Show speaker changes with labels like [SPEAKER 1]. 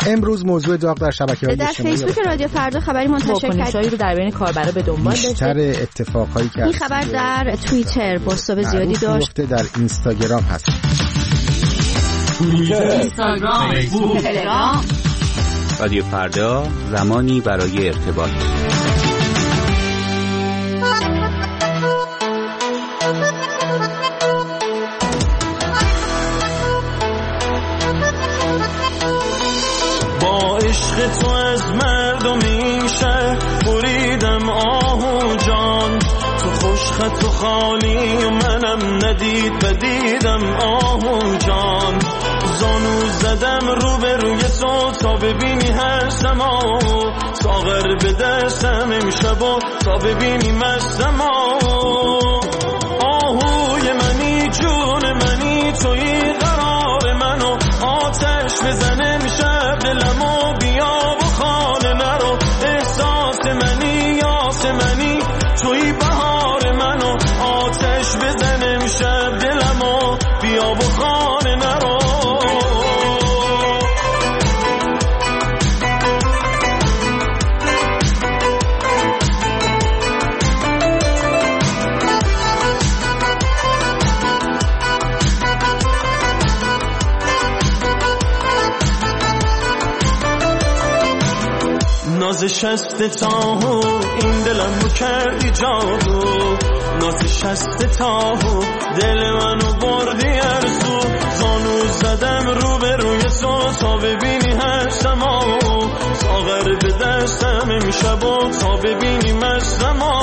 [SPEAKER 1] امروز موضوع داغ در شبکه‌های
[SPEAKER 2] اجتماعی در فیسبوک رادیو فردا خبری منتشر کردیم رو در بین کاربرا به دنبال داشته.
[SPEAKER 1] بیشتر اتفاقایی که
[SPEAKER 2] این خبر در توییتر پست زیادی داشت.
[SPEAKER 1] در اینستاگرام هست.
[SPEAKER 2] اینستاگرام، فیسبوک، تلگرام.
[SPEAKER 3] رادیو فردا، زمانی برای ارتباط.
[SPEAKER 4] با عشق تو از مردم این شهر بریدم آهو جان، تو خوشخط و خالی و منم ندید بدیدم آهو جان، زانو زدم رو به روی تو تا ببینی هستم آهو، ساغر به دستم امشب و تا ببینی مستم آهوی منی جون منی توی قرار منو، آتش بزنه امشب دلمو بیا و خانه نرو، احساس منی یاس منی توی بهار منو، آتش بزنه امشب دلمو بیا و خانه نرو. ناز شست تاهو این دلم رو کردی جادو، ناز شست تاهو دل منو بردی ارزو، زانو زدم رو به روی تو تا ببینی هستم آهو، ساغر به دستم امشب و تا ببینی مستم